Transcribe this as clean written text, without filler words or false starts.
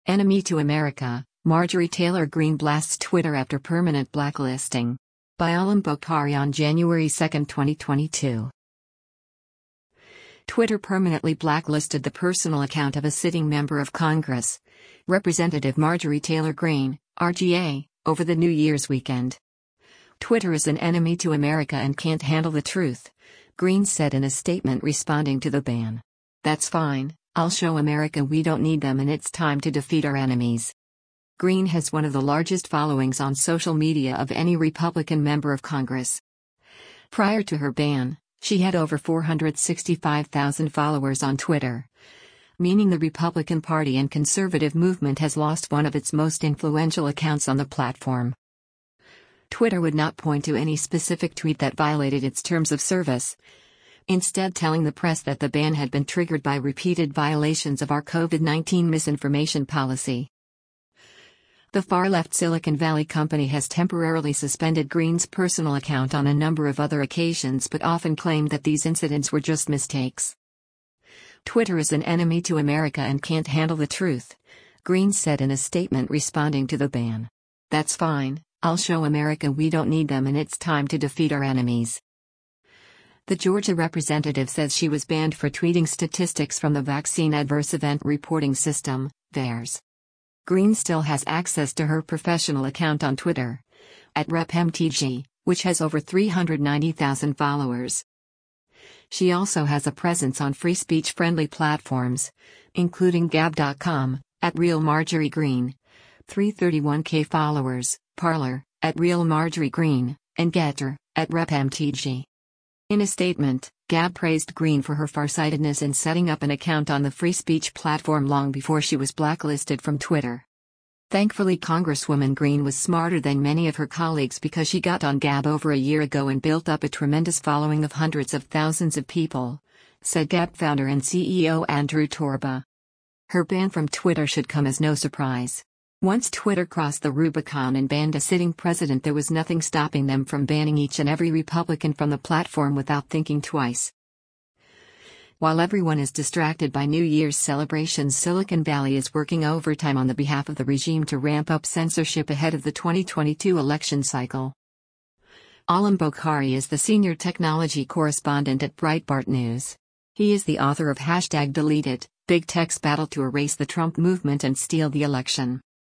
Enemy to America, Marjorie Taylor Greene blasts Twitter after permanent blacklisting. By Alam Bokhari on January 2, 2022. Twitter permanently blacklisted the personal account of a sitting member of Congress, Representative Marjorie Taylor Greene, RGA, over the New Year's weekend. Twitter is an enemy to America and can't handle the truth, Greene said in a statement responding to the ban. That's fine, I'll show America we don't need them and it's time to defeat our enemies. Greene has one of the largest followings on social media of any Republican member of Congress. Prior to her ban, she had over 465,000 followers on Twitter, meaning the Republican Party and conservative movement has lost one of its most influential accounts on the platform. Twitter would not point to any specific tweet that violated its terms of service, instead telling the press that the ban had been triggered by repeated violations of our COVID-19 misinformation policy. The far-left Silicon Valley company has temporarily suspended Greene's personal account on a number of other occasions but often claimed that these incidents were just mistakes. Twitter is an enemy to America and can't handle the truth, Greene said in a statement responding to the ban. That's fine, I'll show America we don't need them and it's time to defeat our enemies. The Georgia representative says she was banned for tweeting statistics from the Vaccine Adverse Event Reporting System, VAERS. Greene still has access to her professional account on Twitter, @RepMTG, which has over 390,000 followers. She also has a presence on free speech-friendly platforms, including Gab.com, @RealMarjorieGreene, 331k followers, Parler, @RealMarjorieGreene, and Getter, @RepMTG. In a statement, Gab praised Greene for her farsightedness in setting up an account on the free speech platform long before she was blacklisted from Twitter. Thankfully, Congresswoman Greene was smarter than many of her colleagues because she got on Gab over a year ago and built up a tremendous following of hundreds of thousands of people, said Gab founder and CEO Andrew Torba. Her ban from Twitter should come as no surprise. Once Twitter crossed the Rubicon and banned a sitting president, there was nothing stopping them from banning each and every Republican from the platform without thinking twice. While everyone is distracted by New Year's celebrations, Silicon Valley is working overtime on the behalf of the regime to ramp up censorship ahead of the 2022 election cycle. Alam Bokhari is the senior technology correspondent at Breitbart News. He is the author of #Deleted, Big Tech's Battle to Erase the Trump Movement and Steal the Election.